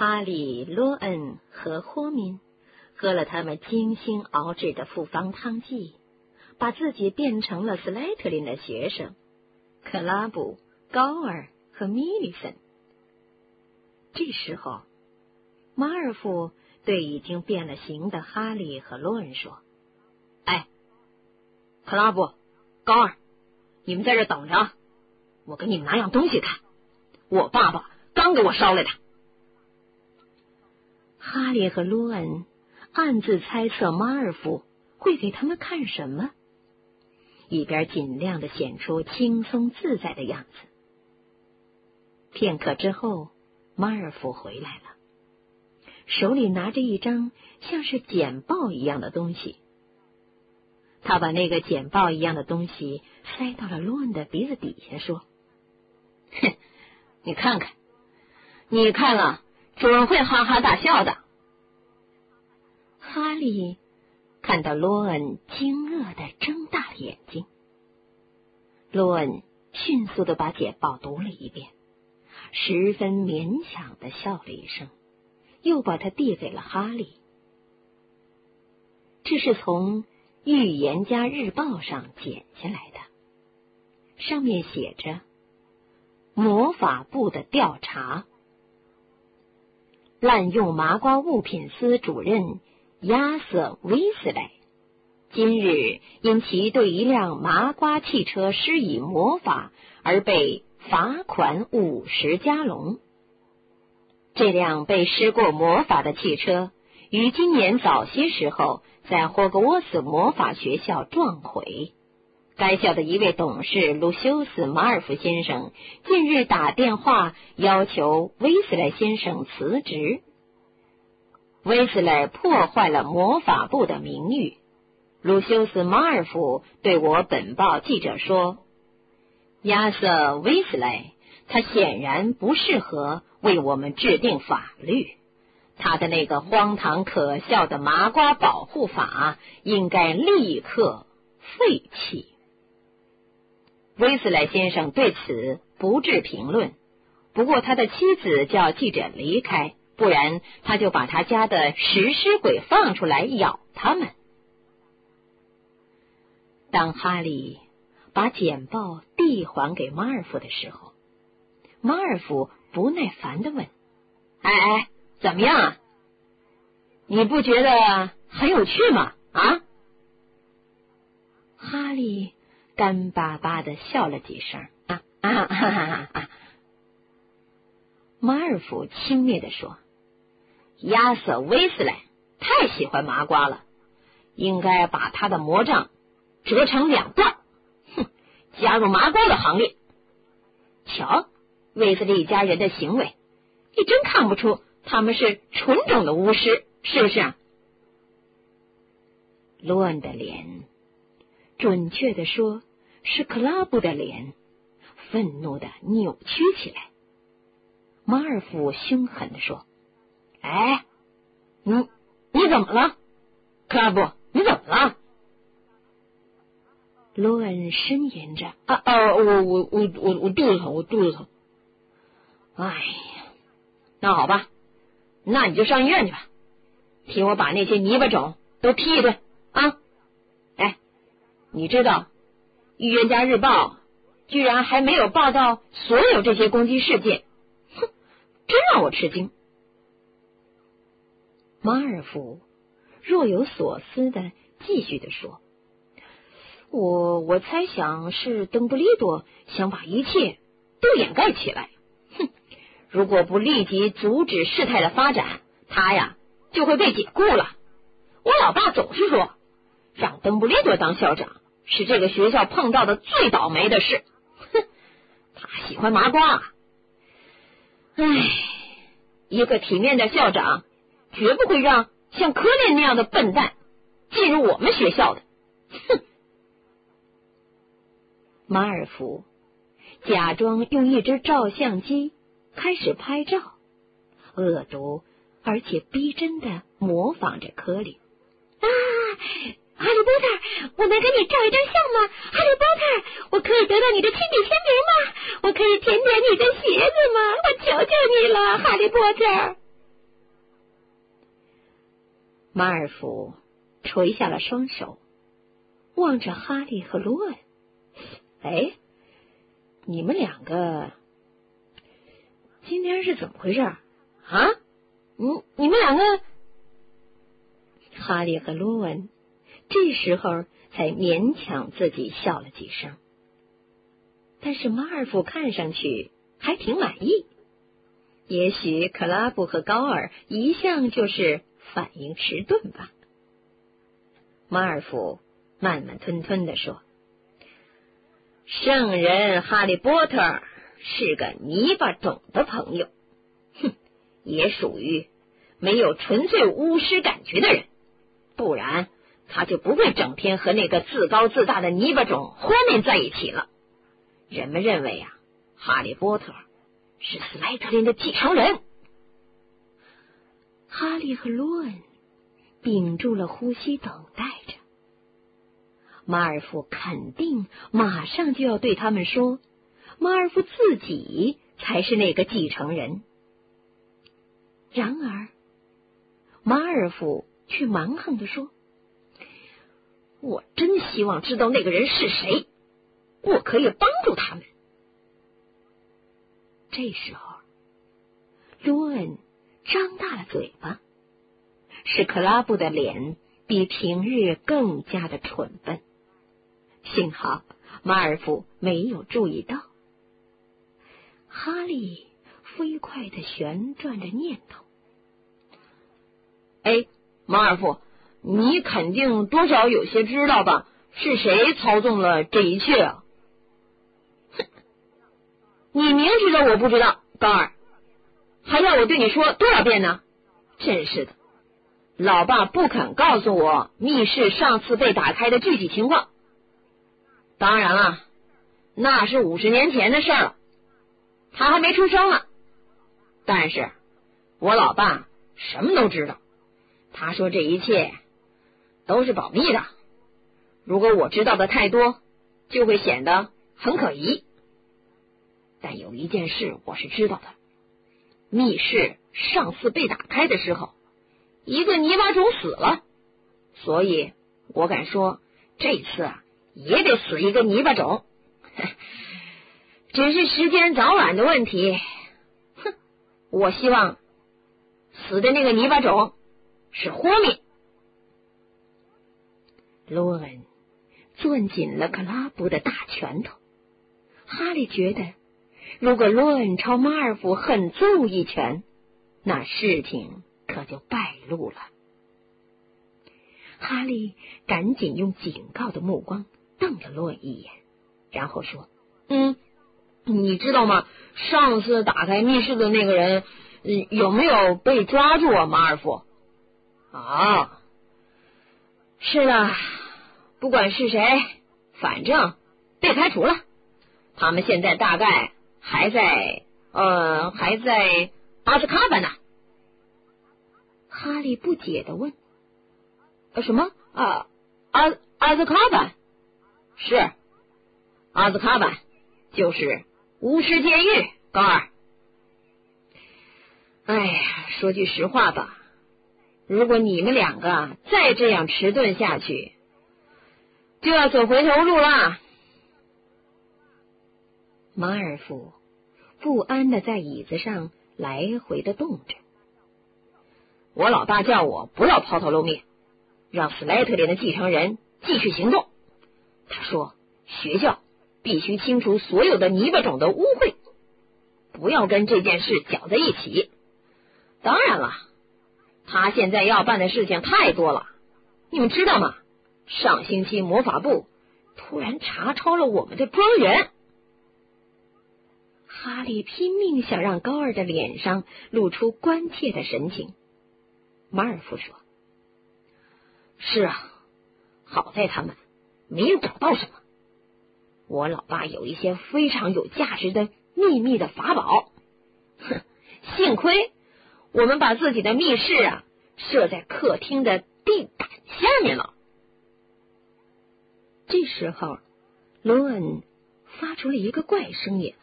哈利、罗恩和霍敏喝了他们精心熬制的复方汤剂，把自己变成了斯莱特林的学生克拉布、高尔和米利森。这时候，马尔福对已经变了形的哈利和罗恩说：“哎，克拉布、高尔，你们在这等着，我给你们拿样东西看，我爸爸刚给我捎来的。”哈利和罗恩暗自猜测马尔福会给他们看什么，一边尽量的显出轻松自在的样子。片刻之后，马尔福回来了，手里拿着一张像是简报一样的东西。他把那个简报一样的东西塞到了罗恩的鼻子底下，说：“哼，你看看，你看了准会哈哈大笑的。”哈利看到罗恩惊愕的睁大了眼睛。罗恩迅速的把简报读了一遍，十分勉强的笑了一声，又把它递给了哈利。这是从《预言家日报》上剪下来的，上面写着魔法部的调查。滥用麻瓜物品司主任亚瑟·威斯莱今日因其对一辆麻瓜汽车施以魔法而被罚款50加隆。这辆被施过魔法的汽车于今年早些时候在霍格沃茨魔法学校撞毁。该校的一位董事鲁修斯·马尔福先生近日打电话要求威斯莱先生辞职。威斯莱破坏了魔法部的名誉。鲁修斯·马尔福对我本报记者说：“亚瑟·威斯莱，他显然不适合为我们制定法律。他的那个荒唐可笑的麻瓜保护法应该立刻废弃。”威斯莱先生对此不置评论，不过他的妻子叫记者离开，不然他就把他家的食尸鬼放出来咬他们。当哈利把简报递还给马尔福的时候，马尔福不耐烦地问：“哎，怎么样啊？你不觉得很有趣吗？啊？”哈利干巴巴地笑了几声。马尔福轻蔑地说：“亚瑟·威斯莱太喜欢麻瓜了，应该把他的魔杖折成2段，加入麻瓜的行列。瞧，威斯利家人的行为，你真看不出他们是纯种的巫师，是不是啊？”罗恩的脸，准确地说是克拉布的脸，愤怒地扭曲起来。马尔福凶狠地说：“哎，你怎么了？克拉布，你怎么了？”罗恩呻吟着：“我肚子疼。哎呀，那好吧，那你就上医院去吧，替我把那些泥巴种都踢一顿啊！哎，你知道《预言家日报》居然还没有报道所有这些攻击事件，真让我吃惊。”马尔福若有所思地继续地说：“我猜想是邓布利多想把一切都掩盖起来。如果不立即阻止事态的发展，他呀就会被解雇了。我老爸总是说，让邓布利多当校长是这个学校碰到的最倒霉的事。他喜欢麻瓜。一个体面的校长绝不会让像科林那样的笨蛋进入我们学校的。马尔福假装用一只照相机开始拍照，恶毒而且逼真的模仿着科林。哈利波特，我能跟你照一张相吗？哈利波特，我可以得到你的亲笔签名吗？我可以舔舔你的鞋子吗？我求求你了，哈利波特。 马尔福垂下了双手，望着哈利和罗恩。哎，你们两个今天是怎么回事啊？你们两个……哈利和罗恩这时候才勉强自己笑了几声，但是马尔福看上去还挺满意。也许克拉布和高尔一向就是反应迟钝吧。马尔福慢慢吞吞地说：“圣人哈利波特是个泥巴种的朋友，也属于没有纯粹巫师感觉的人，不然他就不会整天和那个自高自大的泥巴种混混在一起了。人们认为啊，哈利波特是斯莱特林的继承人。”哈利和罗恩屏住了呼吸，等待着。马尔福肯定马上就要对他们说，马尔福自己才是那个继承人。然而，马尔福却蛮横地说：“我真希望知道那个人是谁，我可以帮助他们。”这时候，罗恩张大了嘴巴，史克拉布的脸比平日更加的蠢笨。幸好马尔福没有注意到。哈利飞快地旋转着念头：“哎，马尔福，你肯定多少有些知道吧？是谁操纵了这一切啊？”“哼，你明知道我不知道，高尔，还要我对你说多少遍呢？真是的，老爸不肯告诉我密室上次被打开的具体情况。当然了，那是50年前的事了，他还没出生呢。但是我老爸什么都知道，他说这一切都是保密的，如果我知道的太多，就会显得很可疑。但有一件事我是知道的，密室上次被打开的时候，一个泥巴种死了，所以我敢说这次啊也得死一个泥巴种，只是时间早晚的问题。我希望死的那个泥巴种是豁米。”罗恩攥紧了克拉布的大拳头。哈利觉得，如果罗恩朝马尔福狠揍一拳，那事情可就败露了。哈利赶紧用警告的目光瞪了罗恩一眼，然后说：“你知道吗？上次打开密室的那个人，有没有被抓住啊，马尔福？”“啊，是的，不管是谁，反正被开除了。他们现在大概还在阿兹卡班呢。”哈利不解地问：“什么？阿兹卡班？是，阿兹卡班就是巫师监狱，高二。哎呀，说句实话吧，如果你们两个再这样迟钝下去，就要走回头路了。”马尔福不安地在椅子上来回的动着。“我老爸叫我不要抛头露面，让斯莱特林的继承人继续行动。他说学校必须清除所有的泥巴种的污秽，不要跟这件事搅在一起。当然了，他现在要办的事情太多了，你们知道吗？上星期魔法部突然查抄了我们的庄园。”哈利拼命想让高二的脸上露出关切的神情。马尔福说：“是啊，好在他们没有找到什么。我老爸有一些非常有价值的秘密的法宝，幸亏我们把自己的密室啊设在客厅的地板下面了。”这时候，罗恩发出了一个怪声音：“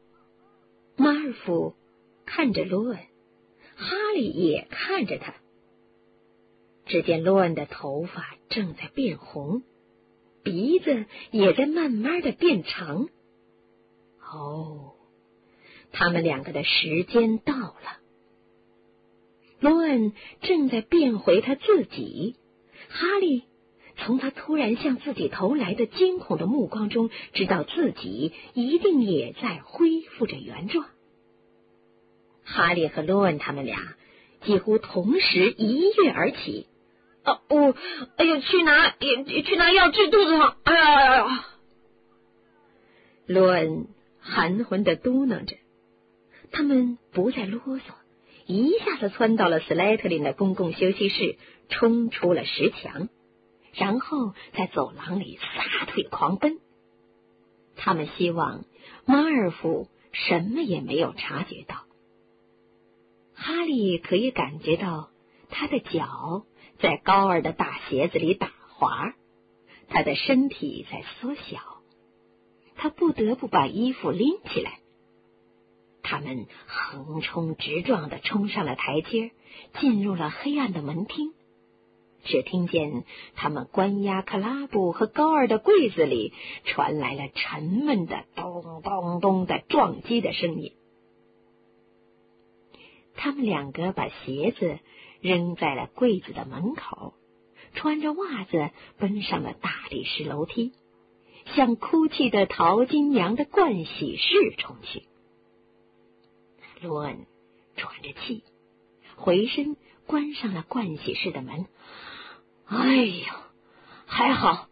马尔福看着罗恩，哈利也看着他。 只见罗恩的头发正在变红，鼻子也在慢慢的变长。他们两个的时间到了。罗恩正在变回他自己，哈利从他突然向自己投来的惊恐的目光中，知道自己一定也在恢复着原状。哈利和罗恩他们俩几乎同时一跃而起。去拿药治肚子疼。罗恩含混地嘟囔着。他们不再啰嗦，一下子窜到了斯莱特林的公共休息室，冲出了石墙，然后在走廊里撒腿狂奔。他们希望马尔福什么也没有察觉到。哈利可以感觉到他的脚在高尔的大鞋子里打滑，他的身体在缩小，他不得不把衣服拎起来。他们横冲直撞地冲上了台阶，进入了黑暗的门厅。只听见他们关押克拉布和高尔的柜子里传来了沉闷的咚咚咚的撞击的声音。他们两个把鞋子扔在了柜子的门口，穿着袜子奔上了大理石楼梯，向哭泣的淘金娘的盥洗室冲去。罗恩喘着气，回身关上了盥洗室的门。还好，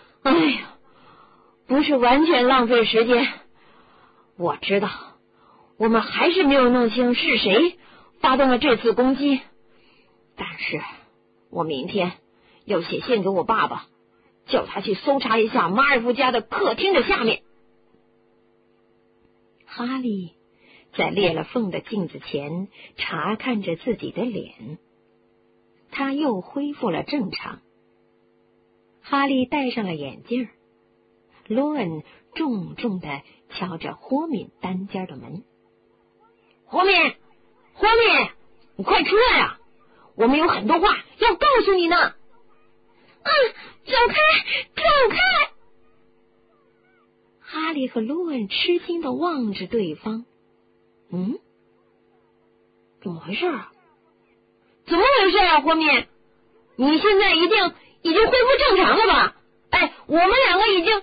不是完全浪费时间。我知道，我们还是没有弄清是谁发动了这次攻击，但是我明天要写信给我爸爸，叫他去搜查一下马尔福家的客厅的下面。哈利在裂了缝的镜子前查看着自己的脸，他又恢复了正常。哈利戴上了眼镜，罗恩重重地敲着霍敏单间的门。霍敏，你快出来啊！我们有很多话要告诉你呢。 走开！ 哈利和罗恩吃惊地望着对方。怎么回事啊？ 怎么回事啊，霍敏？你现在已经恢复正常了吧？我们两个已经……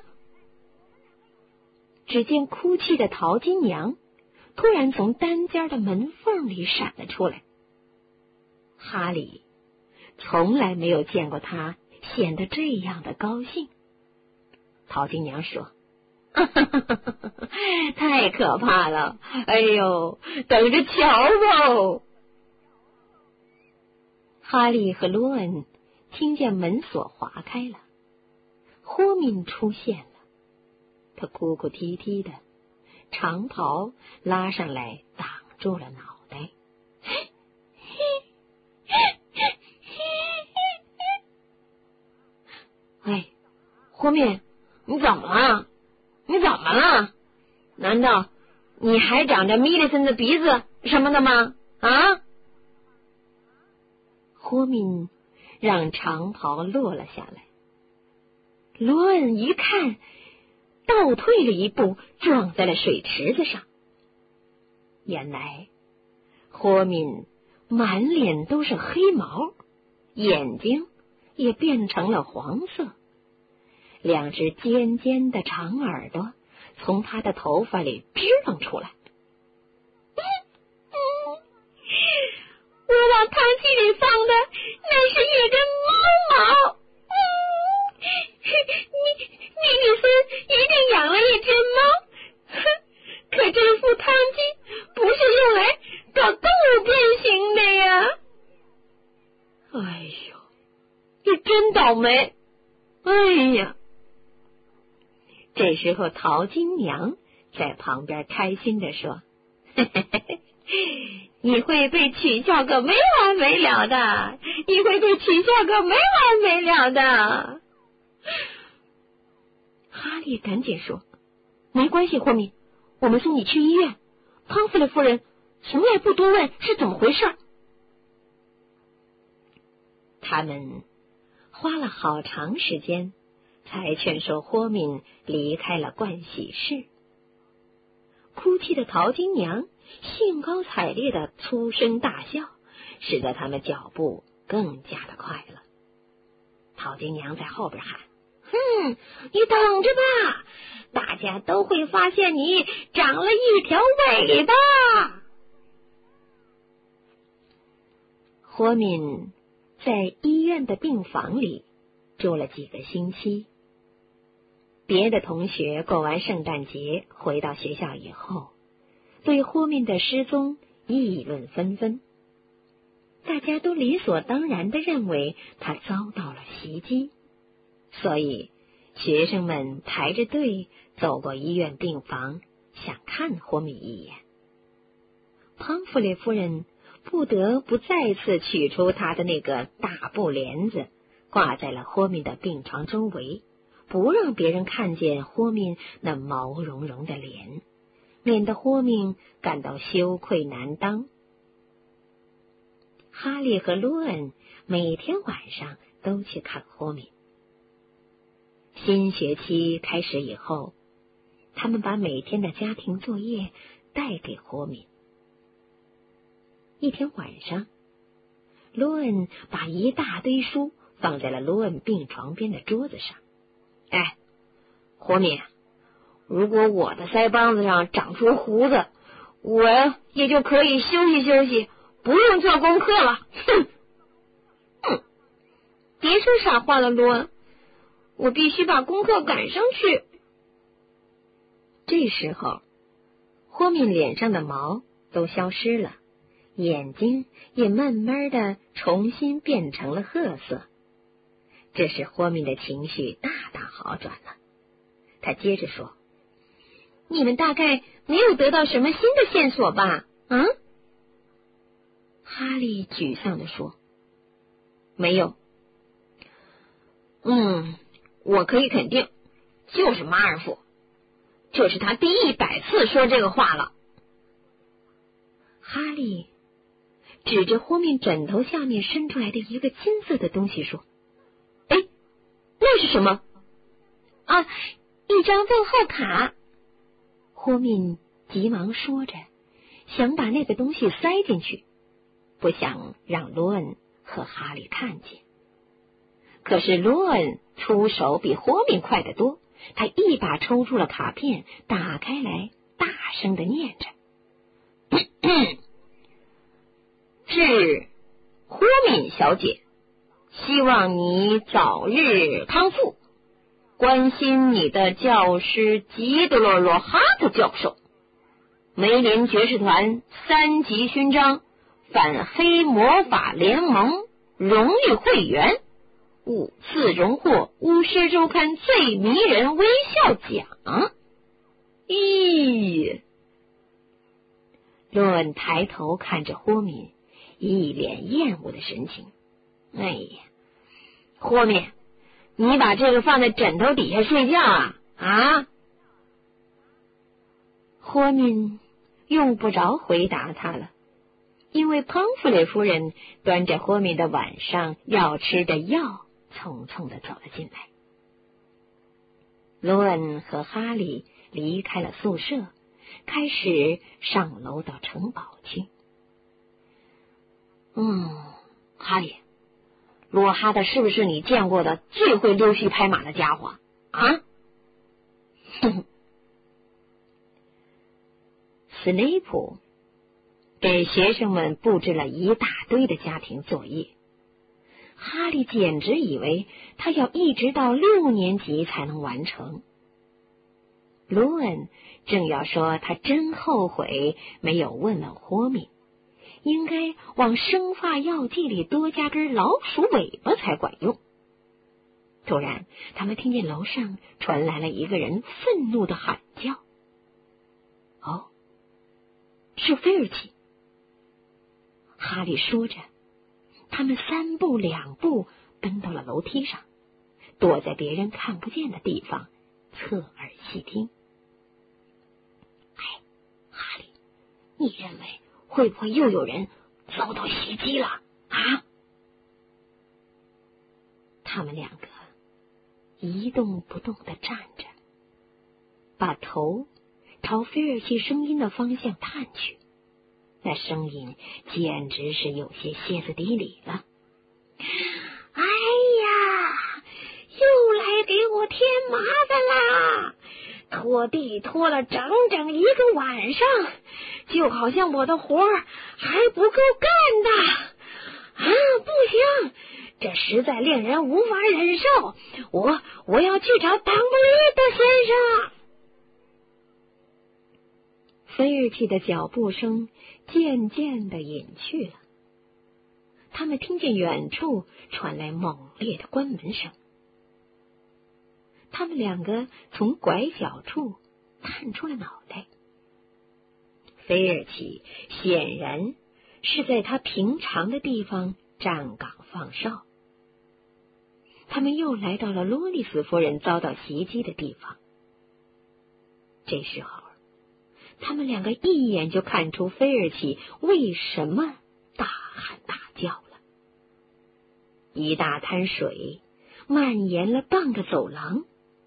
只见哭泣的淘金娘突然从单间的门缝里闪了出来。哈利从来没有见过她显得这样的高兴。淘金娘说：太可怕了！等着瞧吧！哈利和罗恩听见门锁划开了，霍敏出现了。他哭哭啼啼的，长袍拉上来挡住了脑袋。霍敏，你怎么了？难道你还长着米利森的鼻子什么的吗？霍敏让长袍落了下来。罗恩一看，倒退了一步，撞在了水池子上。原来霍敏满脸都是黑毛，眼睛也变成了黄色，两只尖尖的长耳朵从他的头发里支棱出来。 我往汤器里放的那是一根猫毛。米利森一定养了一只猫，可这副汤器不是用来搞动物变形的呀！ 你真倒霉！这时候淘金娘在旁边开心地说：你会被取笑个没完没了的，哈利赶紧说：没关系，霍敏，我们送你去医院。汤弗利夫人从来不多问是怎么回事。 他们花了好长时间才劝说霍敏离开了盥洗室。哭泣的淘金娘兴高采烈的粗声大笑，使得他们脚步更加的快了。淘金娘在后边喊：你等着吧，大家都会发现你长了一条尾巴。霍敏在医院的病房里住了几个星期。别的同学过完圣诞节回到学校以后，对霍敏的失踪议论纷纷。大家都理所当然地认为他遭到了袭击，所以学生们排着队走过医院病房，想看霍敏一眼。庞弗雷夫人不得不再次取出她的那个大布帘子，挂在了霍敏的病床周围，不让别人看见霍敏那毛茸茸的脸，免得霍敏感到羞愧难当。哈利和罗恩每天晚上都去看霍敏。新学期开始以后，他们把每天的家庭作业带给霍敏。一天晚上，罗恩把一大堆书放在了罗恩病床边的桌子上。霍敏，如果我的腮帮子上长出胡子，我也就可以休息休息，不用做功课了。别说傻话了，罗恩，我必须把功课赶上去。这时候，霍敏脸上的毛都消失了，眼睛也慢慢的重新变成了褐色。这使霍敏的情绪大大好转了。他接着说：你们大概没有得到什么新的线索吧？哈利沮丧地说：没有。我可以肯定，就是马尔福，这是他第100次说这个话了。哈利指着霍敏枕头下面伸出来的一个金色的东西说：那是什么？一张问号卡。霍敏急忙说着，想把那个东西塞进去，不想让罗恩和哈利看见。可是罗恩出手比霍敏快得多，他一把抽出了卡片，打开来，大声的念着：致霍敏小姐，希望你早日康复，关心你的教师吉德洛罗哈特教授，梅林爵士团3级勋章反黑魔法联盟荣誉会员，5次荣获巫师周刊最迷人微笑奖。罗恩抬头看着霍敏，一脸厌恶的神情。霍敏，你把这个放在枕头底下睡觉啊？霍敏用不着回答他了，因为庞弗雷夫人端着霍敏的晚上要吃的药，匆匆的走了进来。罗恩和哈利离开了宿舍，开始上楼到城堡去。哈利，罗哈特是不是你见过的最会溜须拍马的家伙啊？斯内普给学生们布置了一大堆的家庭作业，哈利简直以为他要一直到6年级才能完成。罗恩正要说他真后悔没有问问霍敏，应该往生发药剂里多加根老鼠尾巴才管用。突然，他们听见楼上传来了一个人愤怒的喊叫。是菲尔奇。哈利说着，他们3步2步奔到了楼梯上，躲在别人看不见的地方，侧耳细听。哈利，你认为会不会又有人遭到袭击了啊？ 他们两个一动不动地站着，把头朝菲尔奇声音的方向探去。那声音简直是有些歇斯底里了。哎呀，又来给我添麻烦啦！拖地拖了整整一个晚上，就好像我的活儿还不够干的啊！不行，这实在令人无法忍受。我要去找当布利多先生。菲尔奇的脚步声渐渐地隐去了，他们听见远处传来猛烈的关门声。他们两个从拐角处探出了脑袋。菲尔奇显然是在他平常的地方站岗放哨。他们又来到了罗丽斯夫人遭到袭击的地方。这时候，他们两个一眼就看出菲尔奇为什么大喊大叫了。一大滩水蔓延了半个走廊，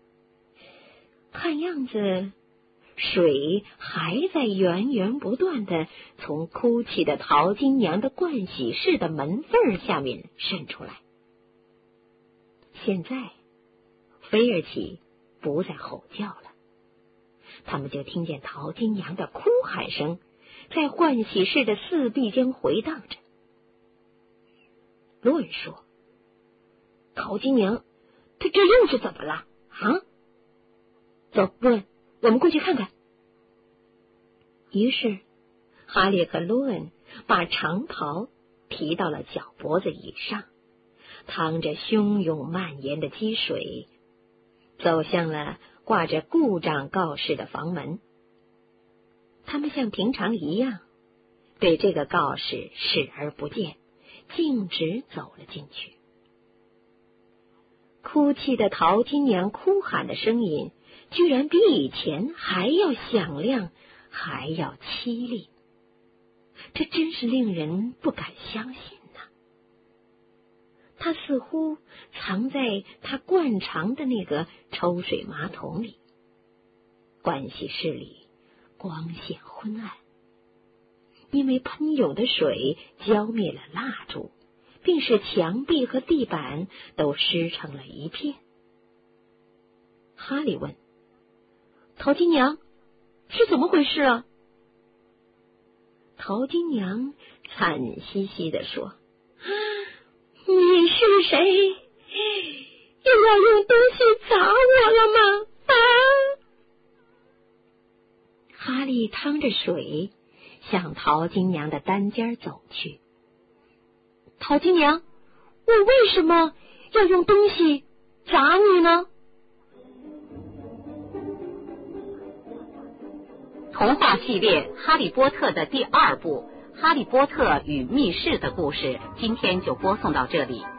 看样子水还在源源不断的从哭泣的淘金娘的盥洗室的门缝下面渗出来。现在菲尔奇不再吼叫了，他们就听见淘金娘的哭喊声在盥洗室的四壁间回荡着。罗恩说：“淘金娘，她这又是怎么了啊？走，罗恩，我们过去看看。”于是哈利和罗恩把长袍提到了脚脖子以上，淌着汹涌蔓延的积水，走向了挂着故障告示的房门。他们像平常一样对这个告示视而不见，径直走了进去。哭泣的淘金娘哭喊的声音居然比以前还要响亮，还要凄厉，这真是令人不敢相信呐！她似乎藏在她惯常的那个抽水马桶里。盥洗室里光线昏暗，因为喷涌的水浇灭了蜡烛，并使墙壁和地板都湿成了一片。哈利问：“淘金娘，是怎么回事啊？”淘金娘惨兮兮地说：“ 你是谁？又要用东西砸我了吗？啊！” 哈利趟着水向淘金娘的单间走去。“淘金娘，我为什么要用东西砸你呢？” 童话系列《哈利波特》的第2部《哈利波特与密室》的故事，今天就播送到这里。